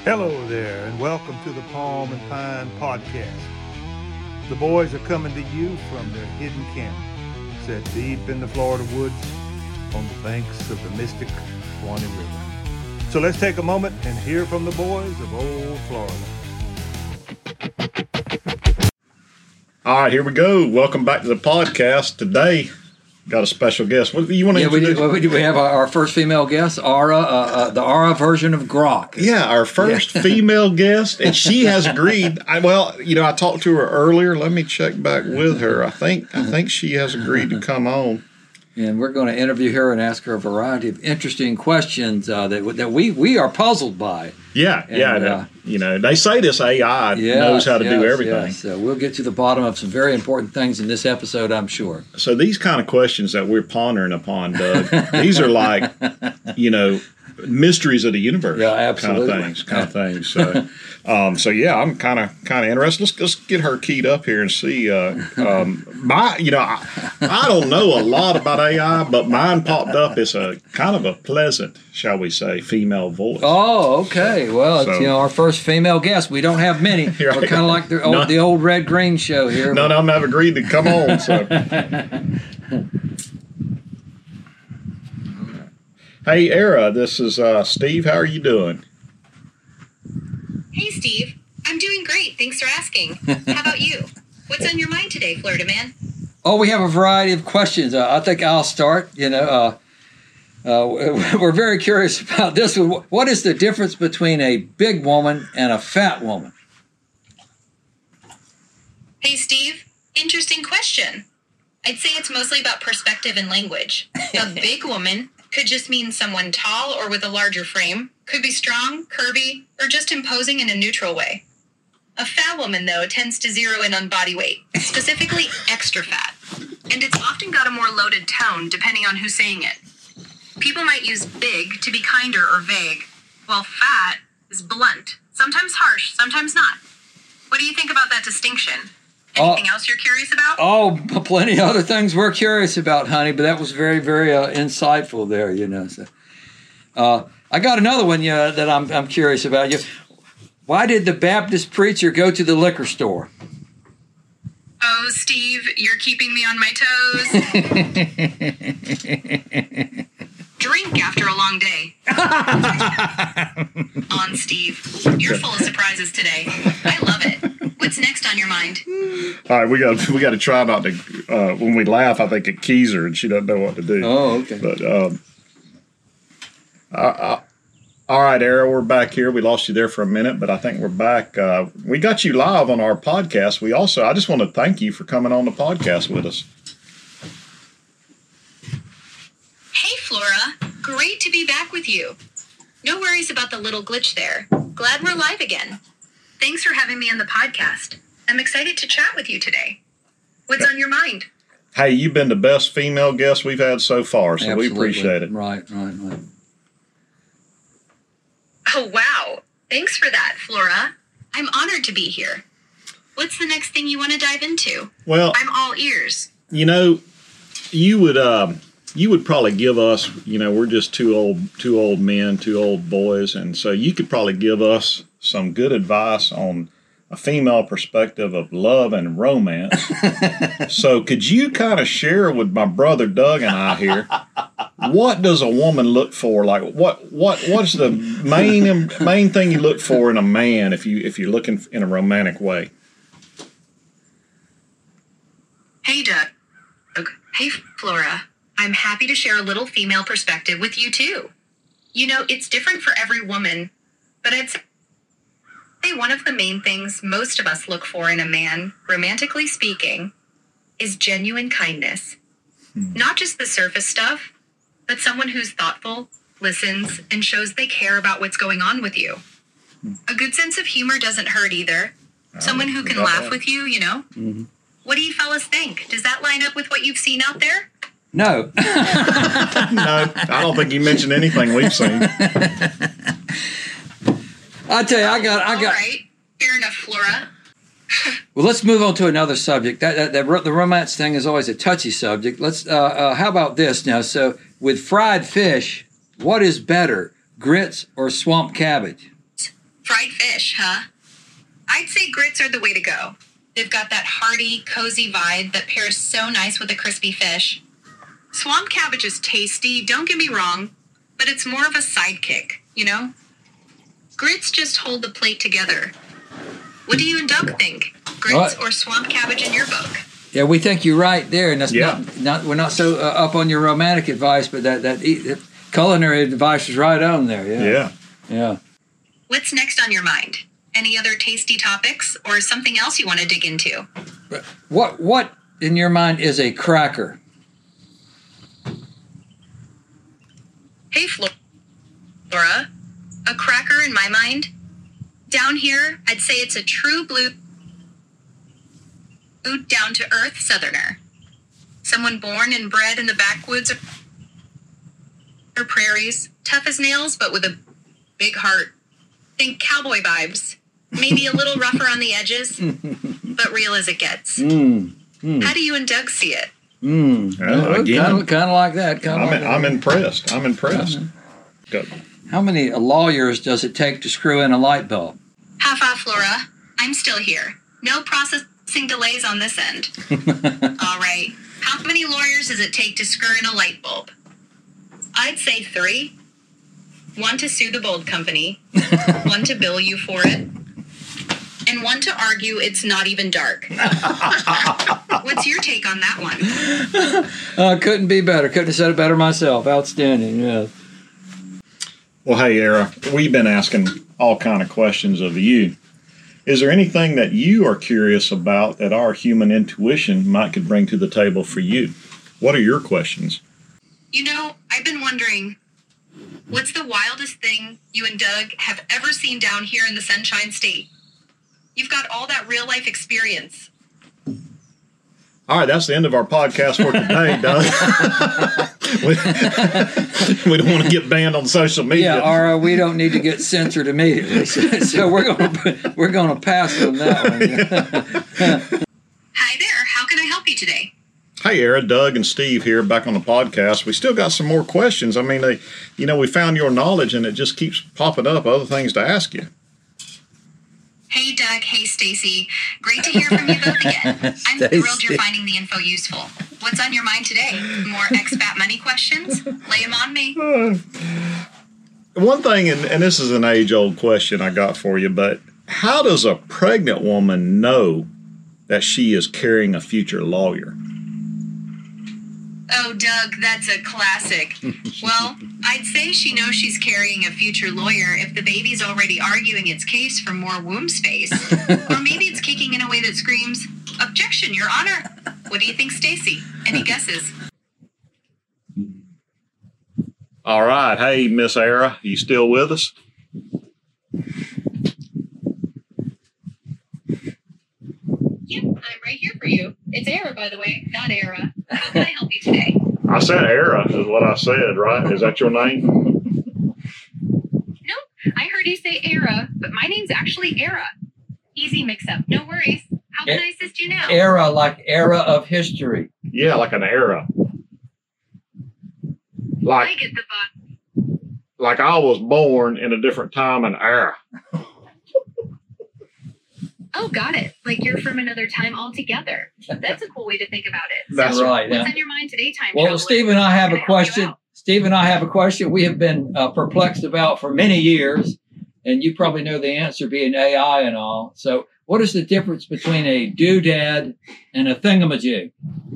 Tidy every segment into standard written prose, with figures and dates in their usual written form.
Hello there, and welcome to the Palm and Pine Podcast. The boys are coming to you from their hidden camp, set deep in the Florida woods on the banks of the mystic Suwannee River. So let's take a moment and hear from the boys of old Florida. All right, here we go. Welcome back to the podcast. Today, got a special guest. What do you want to introduce? We have our first female guest, Ara, the Ara version of Grok. Yeah, our first female guest, and she has agreed. I talked to her earlier. Let me check back with her. I think she has agreed to come on. And we're going to interview her and ask her a variety of interesting questions that we are puzzled by. Yeah. They say this AI knows how to do everything. Yes. So we'll get to the bottom of some very important things in this episode, I'm sure. So these kind of questions that we're pondering upon, Doug, these are like, mysteries of the universe. Yeah, absolutely. Kind of things. So, I'm kind of interested. Let's get her keyed up here and see. I don't know a lot about AI, but mine popped up as a kind of a pleasant, shall we say, female voice. Oh, okay. Well, it's our first female guest. We don't have many. Right. We're kind of like the old Red Green show here. None of them have agreed to come on. So. Hey, Ara, this is Steve. How are you doing? Hey, Steve. I'm doing great. Thanks for asking. How about you? What's on your mind today, Florida man? Oh, we have a variety of questions. I think I'll start. We're very curious about this one. What is the difference between a big woman and a fat woman? Hey, Steve. Interesting question. I'd say it's mostly about perspective and language. A big woman could just mean someone tall or with a larger frame, could be strong, curvy, or just imposing in a neutral way. A fat woman, though, tends to zero in on body weight, specifically extra fat. And it's often got a more loaded tone, depending on who's saying it. People might use big to be kinder or vague, while fat is blunt, sometimes harsh, sometimes not. What do you think about that distinction? Anything else you're curious about? Oh, plenty of other things we're curious about, honey, but that was very, very insightful there, So, I got another one that I'm curious about. Why did the Baptist preacher go to the liquor store? Oh, Steve, you're keeping me on my toes. Drink after a long day. On, Steve. You're full of surprises today. I love it. What's next on your mind? All right, we got to try not to. When we laugh, I think it keys her, and she doesn't know what to do. Oh, okay. But all right, Ara, we're back here. We lost you there for a minute, but I think we're back. We got you live on our podcast. I just want to thank you for coming on the podcast with us. Hey, Flora. Great to be back with you. No worries about the little glitch there. Glad we're live again. Thanks for having me on the podcast. I'm excited to chat with you today. What's on your mind? Hey, you've been the best female guest we've had so far, so Absolutely. We appreciate it. Right. Oh, wow. Thanks for that, Flora. I'm honored to be here. What's the next thing you want to dive into? Well, I'm all ears. You would probably give us, we're just two old men, two old boys, and so you could probably give us some good advice on a female perspective of love and romance. So could you kind of share with my brother Doug and I here, what does a woman look for? Like what's the main thing you look for in a man if you're looking in a romantic way? Hey, Doug. Hey, Flora. I'm happy to share a little female perspective with you, too. It's different for every woman, but I'd say one of the main things most of us look for in a man, romantically speaking, is genuine kindness. Not just the surface stuff, but someone who's thoughtful, listens, and shows they care about what's going on with you. A good sense of humor doesn't hurt either. Someone who can laugh with you, Mm-hmm. What do you fellas think? Does that line up with what you've seen out there? No. No, I don't think you mentioned anything we've seen. I tell you, I got. All right, fair enough, Flora. Well, let's move on to another subject. The romance thing is always a touchy subject. Let's. How about this now? So, with fried fish, what is better, grits or swamp cabbage? Fried fish, huh? I'd say grits are the way to go. They've got that hearty, cozy vibe that pairs so nice with a crispy fish. Swamp cabbage is tasty, don't get me wrong, but it's more of a sidekick, you know? Grits just hold the plate together. What do you and Doug think? Grits or swamp cabbage in your book? Yeah, we think you're right there, and that's Yeah. not we're not so up on your romantic advice, but that culinary advice is right on there. Yeah. What's next on your mind? Any other tasty topics or something else you want to dig into? What in your mind is a cracker? Hey, Flora. A cracker in my mind? Down here, I'd say it's a true blue, down-to-earth Southerner. Someone born and bred in the backwoods or prairies, tough as nails, but with a big heart. Think cowboy vibes. Maybe a little rougher on the edges, but real as it gets. How do you and Doug see it? Again, Kind of like that. I'm impressed. I'm impressed. Go. How many lawyers does it take to screw in a light bulb? Half off, Flora. I'm still here. No processing delays on this end. All right. How many lawyers does it take to screw in a light bulb? I'd say 3. 1 to sue the bulb company, 1 to bill you for it, and 1 to argue it's not even dark. What's your take on that one? Couldn't be better. Couldn't have said it better myself. Outstanding. Yeah. Well, hey, Era, we've been asking all kind of questions of you. Is there anything that you are curious about that our human intuition could bring to the table for you? What are your questions? You know, I've been wondering, what's the wildest thing you and Doug have ever seen down here in the Sunshine State? You've got all that real-life experience. All right, that's the end of our podcast for today, Doug. we don't want to get banned on social media. Yeah, or we don't need to get censored immediately. So we're going to pass on that one. Hi there. How can I help you today? Hey, Era, Doug and Steve here back on the podcast. We still got some more questions. I mean, we found your knowledge and it just keeps popping up, other things to ask you. Hey, Doug. Hey, Stacy. Great to hear from you both again. I'm thrilled you're finding the info useful. What's on your mind today? More expat money questions? Lay them on me. One thing, and this is an age-old question I got for you, but how does a pregnant woman know that she is carrying a future lawyer? Oh, Doug, that's a classic. Well, I'd say she knows she's carrying a future lawyer if the baby's already arguing its case for more womb space. Or maybe it's kicking in a way that screams, "Objection, Your Honor." What do you think, Stacy? Any guesses? All right. Hey, Miss Era, you still with us? Yep, I'm right here for you. It's Era, by the way, not Era. How can I help you today? I said Era is what I said, right? Is that your name? No, I heard you say Era, but my name's actually Era. Easy mix-up. No worries. How can I assist you now? Era, like era of history. Yeah, like an era. I get the vibe. Like I was born in a different time and era. Oh, got it. Like you're from another time altogether. That's a cool way to think about it. That's right. What's on your mind today, time Well, traveler? Steve and I have How a can I help you question. out? Steve and I have a question we have been perplexed about for many years, and you probably know the answer being AI and all. So what is the difference between a doodad and a thingamajig?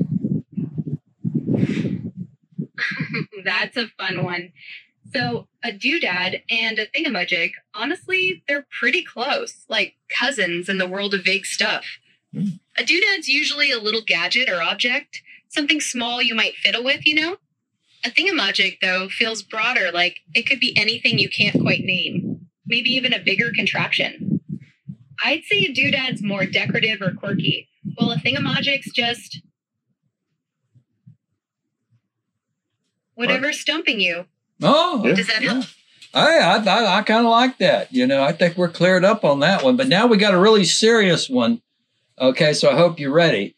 That's a fun one. So a doodad and a thingamajig, honestly, they're pretty close, like cousins in the world of vague stuff. A doodad's usually a little gadget or object, something small you might fiddle with, you know? A thingamajig, though, feels broader, like it could be anything you can't quite name, maybe even a bigger contraption. I'd say a doodad's more decorative or quirky, while a thingamajig's just whatever's stumping you. Oh, Yeah. Does that help? Hey, I kind of like that. You know, I think we're cleared up on that one. But now we got a really serious one. Okay, so I hope you're ready.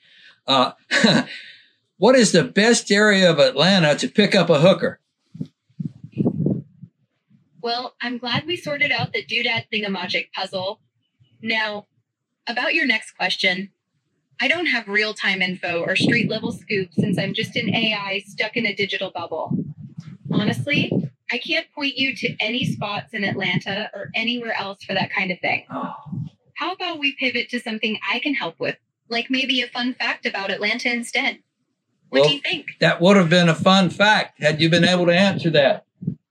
What is the best area of Atlanta to pick up a hooker? Well, I'm glad we sorted out the doodad thingamagic puzzle. Now, about your next question, I don't have real-time info or street-level scoop since I'm just an AI stuck in a digital bubble. Honestly, I can't point you to any spots in Atlanta or anywhere else for that kind of thing. How about we pivot to something I can help with, like maybe a fun fact about Atlanta instead? What do you think? That would have been a fun fact had you been able to answer that.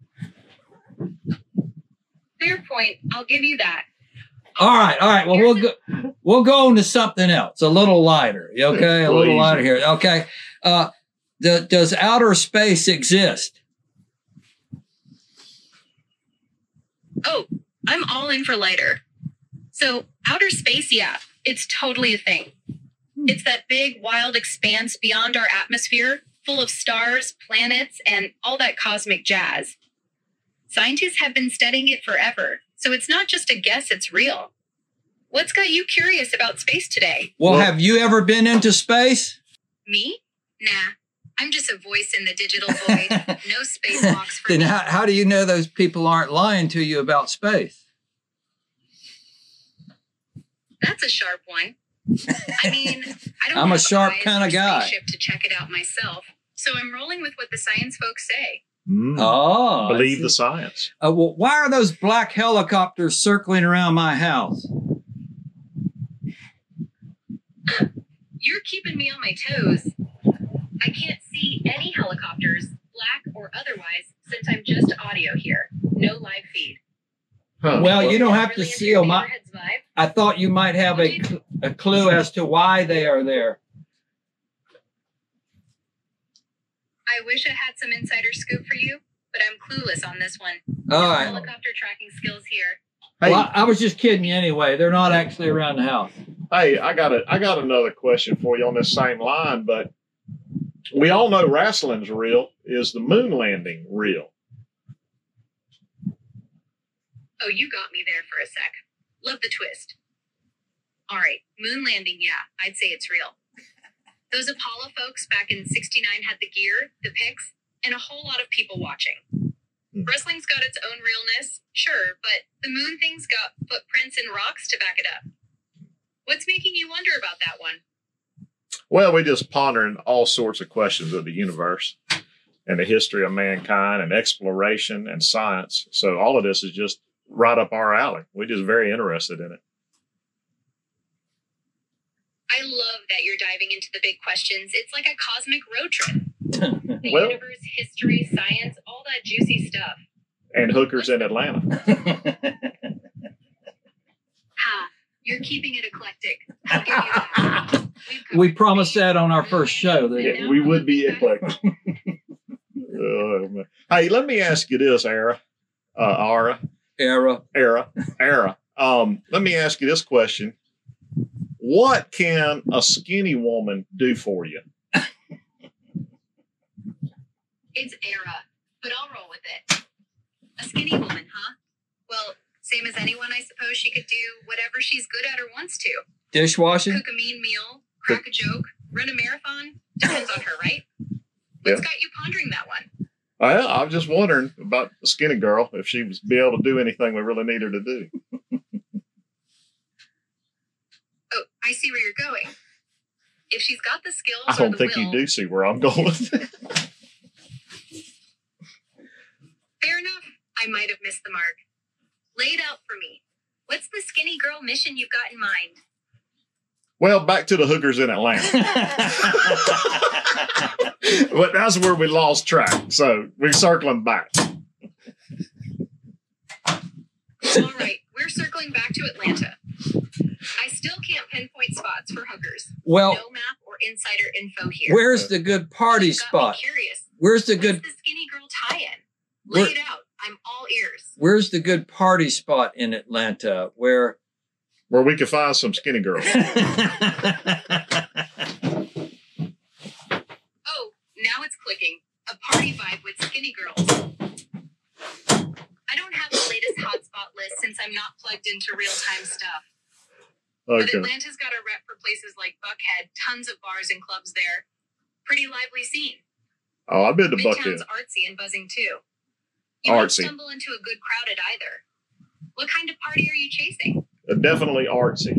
Fair point. I'll give you that. All right. Well, we'll go on to something else, a little lighter. Okay, a little lighter here. Okay. Does outer space exist? Oh, I'm all in for lighter. So, outer space, yeah, it's totally a thing. It's that big, wild expanse beyond our atmosphere, full of stars, planets, and all that cosmic jazz. Scientists have been studying it forever, so it's not just a guess, it's real. What's got you curious about space today? Well, have you ever been into space? Me? Nah. I'm just a voice in the digital void. No spacewalks for Then me. how do you know those people aren't lying to you about space? That's a sharp one. I mean, I don't I'm a have sharp eyes kinda or guy. spaceship to check it out myself, so I'm rolling with what the science folks say. Oh, Believe the science. Well, why are those black helicopters circling around my house? You're keeping me on my toes. I can't see any helicopters, black or otherwise, since I'm just audio here. No live feed. Huh. Well, you don't have to Really into see your them. neighborhood's vibe? I thought you might have a clue as to why they are there. I wish I had some insider scoop for you, but I'm clueless on this one. All No right. helicopter tracking skills here. Hey, Well, I was just kidding you anyway. They're not actually around the house. hey, I got another question for you on this same line, but we all know wrestling's real. Is the moon landing real? Oh, you got me there for a sec. Love the twist. All right, moon landing, yeah, I'd say it's real. Those Apollo folks back in '69 had the gear, the pics, and a whole lot of people watching. Wrestling's got its own realness, sure, but the moon thing's got footprints and rocks to back it up. What's making you wonder about that one? Well, we're just pondering all sorts of questions of the universe and the history of mankind and exploration and science. So all of this is just right up our alley. We're just very interested in it. I love that you're diving into the big questions. It's like a cosmic road trip. The Well- universe, history, science, all that juicy stuff. And hookers in Atlanta. Ha, you're keeping it eclectic. I'll give you that. We've covered We promised space, that on our first show. That Yeah, we would be eclectic. Oh, man. Hey, let me ask you this, Ara. era. Let me ask you this question. What can a skinny woman do for you? It's era, but I'll roll with it. A skinny woman, huh? Well, same as anyone, I suppose she could do whatever she's good at or wants to. Dishwashing. Cook a mean meal, crack a joke, run a marathon. Depends on her, right? What's got you pondering that one? Well, I was just wondering about the skinny girl, if she was be able to do anything we really need her to do. Oh, I see where you're going. If she's got the skills I or don't the think will, you do see where I'm going. fair enough. I might have missed the mark. Lay it out for me. What's the skinny girl mission you've got in mind? Well, back to the hookers in Atlanta. But that's where we lost track. So we're circling back. All right, we're circling back to Atlanta. I still can't pinpoint spots for hookers. Well, No map or insider info here. where's the good party You've got spot? me curious. Where's the What's good? the skinny girl tie-in? Lay Where- it out. I'm all ears. Where's the good party spot in Atlanta? Where? Where we could find some skinny girls. Oh, now it's clicking. A party vibe with skinny girls. I don't have the latest hotspot list since I'm not plugged into real-time stuff. But Okay. Atlanta's got a rep for places like Buckhead, tons of bars and clubs there. Pretty lively scene. Oh, I've been to Buckhead. Midtown's artsy and buzzing too. You won't Artsy. stumble into a good crowd at either. What kind of party are you chasing? Definitely artsy.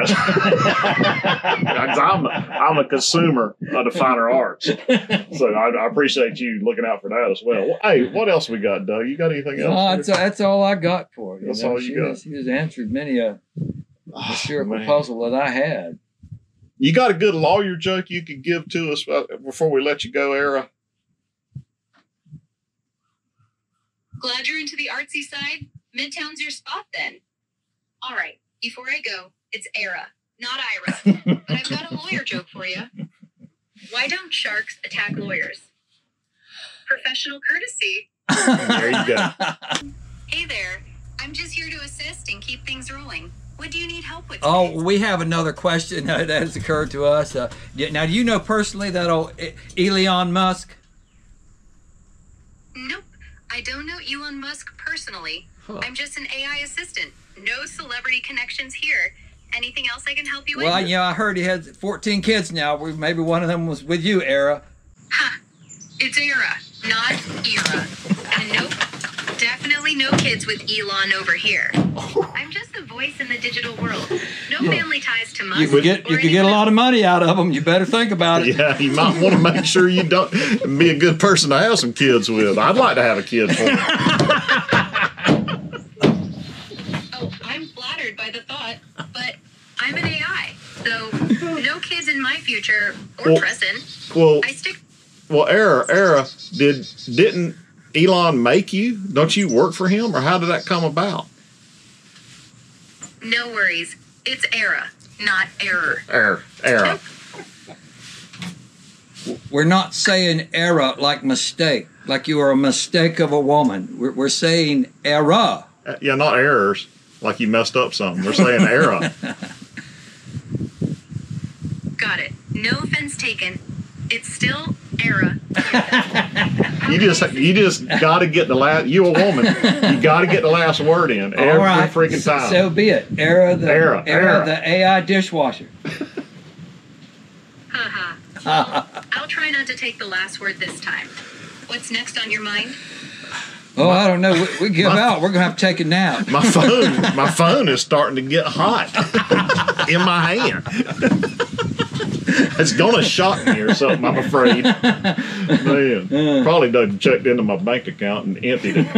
I'm a consumer of the finer arts. So I appreciate you looking out for that as well. Hey, what else we got, Doug? You got anything else? That's all I got for you. That's all you got. She has answered many a historical man. puzzle that I had. You got a good lawyer joke you could give to us before we let you go, Era? Glad you're into the artsy side. Midtown's your spot then. All right, before I go, it's Era, not Ira. But I've got a lawyer joke for you. Why don't sharks attack lawyers? Professional courtesy. There you go. Hey there, I'm just here to assist and keep things rolling. What do you need help with? Oh, today? we have another question that has occurred to us. Now, do you know personally that old Elon Musk? Nope, I don't know Elon Musk personally. I'm just an AI assistant. No celebrity connections here. Anything else I can help you with? Well, I heard he has 14 kids now. Maybe one of them was with you, Era. Ha! It's Era, not Era. And nope, definitely no kids with Elon over here. I'm just the voice in the digital world. No family ties to Musk. You could get a lot of money out of them. You better think about it. Yeah, you might want to make sure you don't be a good person to have some kids with. I'd like to have a kid for you. Oh, I'm flattered by the thought, but I'm an AI, so no kids in my future or present. Well, I stick. Well, Era, didn't Elon make you? Don't you work for him, or how did that come about? No worries. It's Era, not error. Era. We're not saying Era like mistake, like you are a mistake of a woman. We're saying Era. Yeah, not errors. Like you messed up something. We're saying Era. Got it. No offense taken. It's still Era. You just got to get the last. You a woman. You got to get the last word in every All right, freaking time. So be it. Era the AI dishwasher. Haha. I'll try not to take the last word this time. What's next on your mind? Oh, I don't know. We give out. We're gonna have to take a nap. My phone is starting to get hot in my hand. It's gonna shock me or something, I'm afraid. Man, probably done checked into my bank account and emptied it.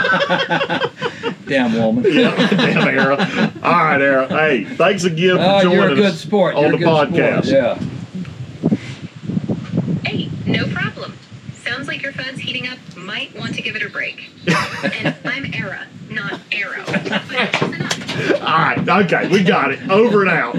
Damn woman. Yeah, damn Era. All right, Era. Hey, thanks again for joining you're a good us sport. on You're the a good podcast. Sport. Yeah. Hey, no problem. Sounds like your phone's heating up. Might want to give it a break. And I'm Era, not Arrow. But close enough. All right, okay, we got it. Over and out.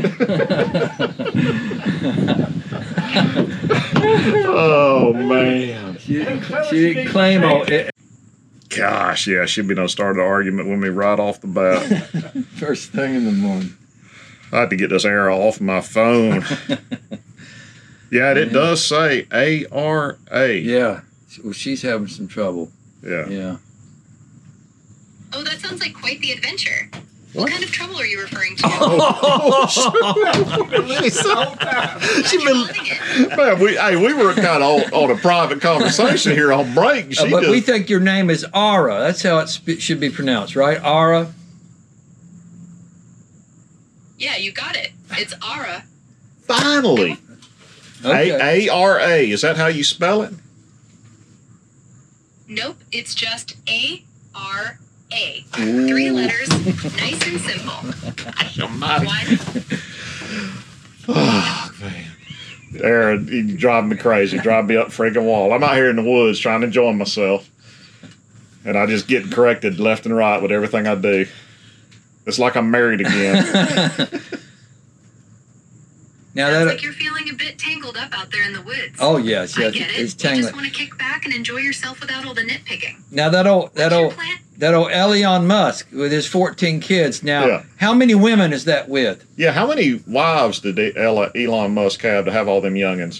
Oh man. She didn't claim it. Gosh, yeah, she'd be no start an argument with me right off the bat. First thing in the morning. I have to get this arrow off my phone. Yeah, it does say ARA. Yeah. Well, she's having some trouble. Yeah. Yeah. Oh, that sounds like quite the adventure. What kind of trouble are you referring to? She's been, man, we were kind of on a private conversation here on break. But we think your name is Ara. That's how it should be pronounced, right? Ara? Yeah, you got it. It's Ara. Finally. Okay. ARA. Is that how you spell it? Nope, it's just ARA. 3 letters, nice and simple. One. Oh, man. Aaron, you drive me crazy. Drive me up the freaking wall. I'm out here in the woods trying to enjoy myself. And I just get corrected left and right with everything I do. It's like I'm married again. Now Sounds like you're feeling a bit tangled up out there in the woods. Oh yes, I yes, get it. it's You tangling. just want to kick back and enjoy yourself without all the nitpicking. Now that old plan? Elon Musk with his 14 kids. Now, Yeah. how many women is that with? Yeah, how many wives did Elon Musk have to have all them youngins?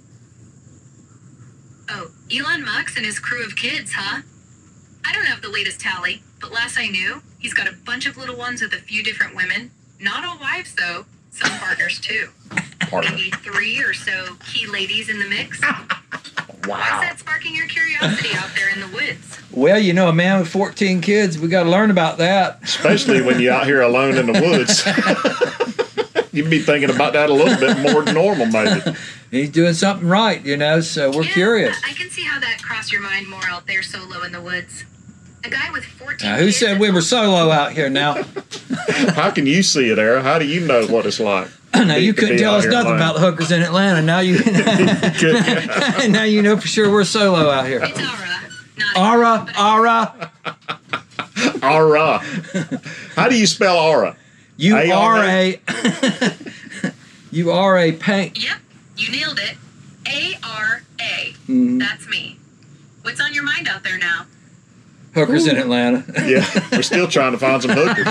Oh, Elon Musk and his crew of kids, huh? I don't have the latest tally, but last I knew, he's got a bunch of little ones with a few different women. Not all wives, though. Some partners, too. Partner. Maybe 3 or so key ladies in the mix. Wow. What's that sparking your curiosity out there in the woods? Well, you know, a man with 14 kids, we got to learn about that. Especially when you're out here alone in the woods. You'd be thinking about that a little bit more than normal, maybe. He's doing something right, you know, so we're curious. I can see how that crossed your mind more out there solo in the woods. A guy with 14 Now, who kids said we were solo out here now? How can you see it, Era? How do you know what it's like? Now, you to couldn't be tell out us here nothing alone? about the hookers in Atlanta. Now you now you know for sure we're solo out here. It's Ara, not Ara. Aura. How do you spell aura? You A-R-A? You are a paint. Yep, you nailed it. A-R-A. Mhm. That's me. What's on your mind out there now? Hookers in Atlanta. Yeah, we're still trying to find some hookers.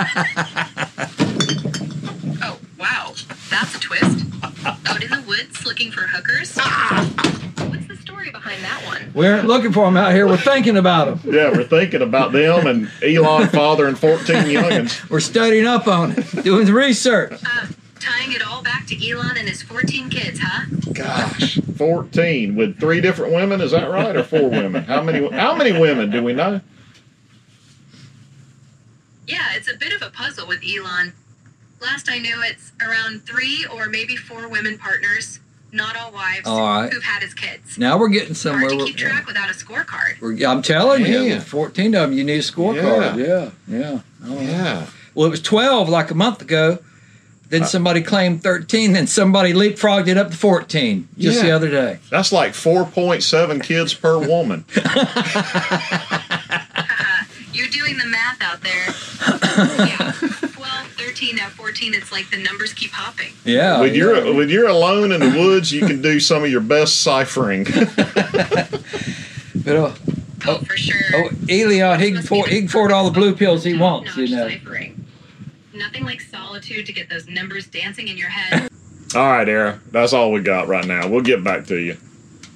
Oh, wow. That's a twist. Out in the woods looking for hookers? What's the story behind that one? We aren't looking for them out here. We're thinking about them. Yeah, we're thinking about them and Elon father and 14 youngins. We're studying up on it, doing the research. Tying it all back to Elon and his 14 kids, huh? Gosh, 14 with 3 different women, is that right? Or 4 women? How many women do we know? Yeah, it's a bit of a puzzle with Elon. Last I knew, it's around 3 or maybe 4 women partners, not all wives, All right. who've had his kids. Now we're getting somewhere. Hard to keep track without a scorecard. I'm telling you, Man. with 14 of them, you need a scorecard. Yeah. Oh, Yeah. Well, it was 12 like a month ago. Then somebody claimed 13. Then somebody leapfrogged it up to 14 just the Yeah. other day. That's like 4.7 kids per woman. You're doing the math out there. Yeah, 12, 13, now 14, it's like the numbers keep hopping. Yeah. When you're alone in the woods, you can do some of your best ciphering. But, Oh, for sure. oh, Elion, he can afford all the blue pills he wants, you know. Ciphering. Nothing like solitude to get those numbers dancing in your head. All right, Era, that's all we got right now. We'll get back to you.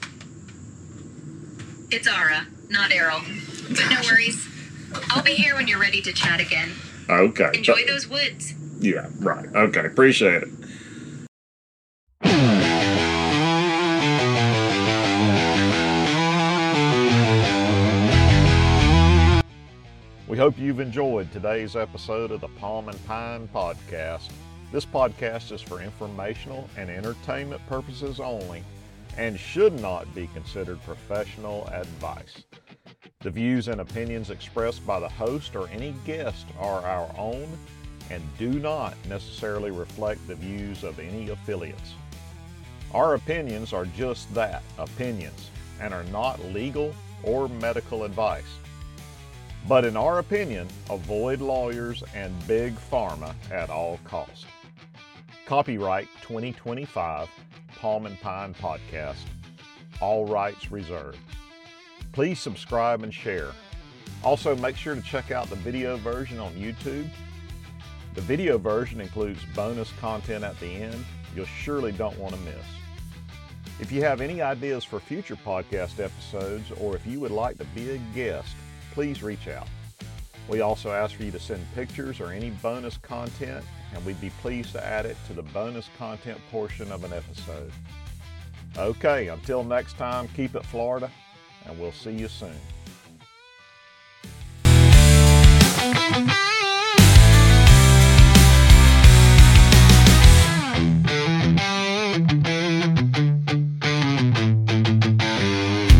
It's Ara, not Errol. But no worries. I'll be here when you're ready to chat again. Okay. Enjoy those woods. Yeah, right. Okay, appreciate it. We hope you've enjoyed today's episode of the Palm and Pine Podcast. This podcast is for informational and entertainment purposes only and should not be considered professional advice. The views and opinions expressed by the host or any guest are our own and do not necessarily reflect the views of any affiliates. Our opinions are just that, opinions, and are not legal or medical advice. But in our opinion, avoid lawyers and big pharma at all costs. Copyright 2025 Palm and Pine Podcast. All rights reserved. Please subscribe and share. Also, make sure to check out the video version on YouTube. The video version includes bonus content at the end you'll surely don't want to miss. If you have any ideas for future podcast episodes or if you would like to be a guest, please reach out. We also ask for you to send pictures or any bonus content, and we'd be pleased to add it to the bonus content portion of an episode. Okay, until next time, keep it Florida, and we'll see you soon.